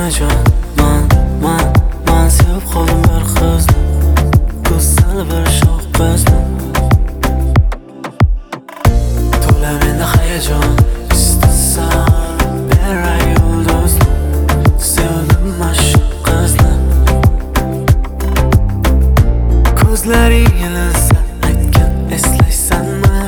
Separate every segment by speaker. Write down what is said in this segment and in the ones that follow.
Speaker 1: hayajon. Man sevib qoldim bir qizni, go'zal bir shoh qizni. To'la menda hayajon, istasam beray yulduzni. Sevdim shu qizni. Ko'zlaring ilinsa aytgan eslaysanmi?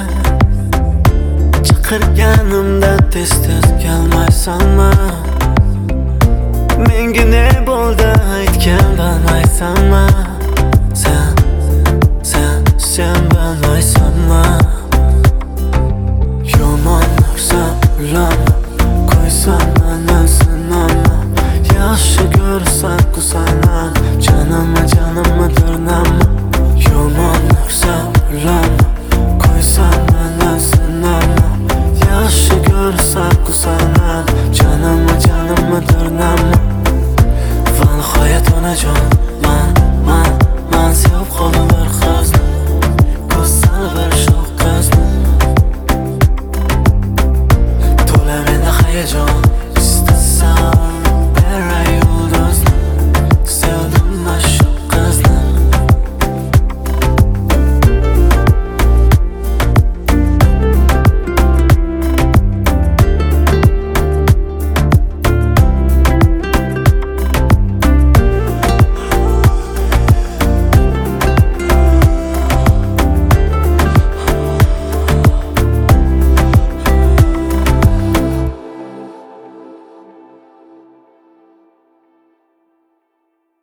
Speaker 1: Chaqirganimda tez-tez kelmaysanmi? Menga ne bo'ldi aytgan bilmaysanmi?